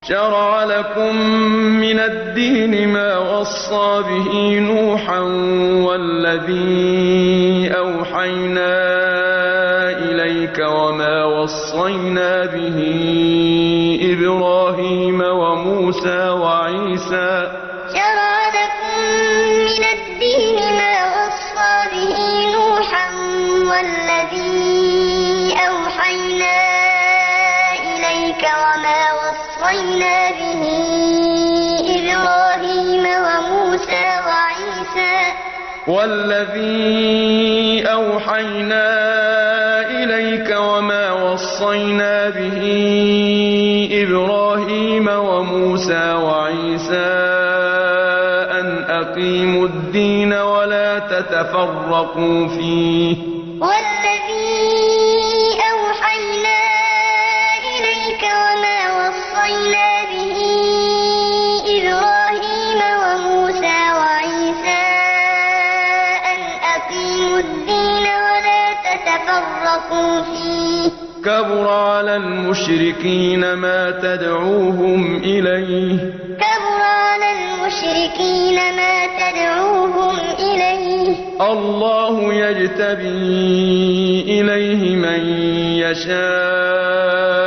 شرع لكم من الدين ما وصى به نوحا والذي أوحينا إليك وما وصينا به إبراهيم وموسى وعيسى شرع لكم من الدين ما وصى به نوحا والذي أوحينا إليك وما وصينا به إبراهيم وموسى وعيسى أن أقيموا الدين ولا تتفرقوا فيه والذي أوحينا إليك وما وصينا به إبراهيم وموسى وعيسى أن أقيموا الدين ولا تتفرقوا فيه كبر على المشركين ما تدعوهم إليه الله يجتبي إليه من يشاء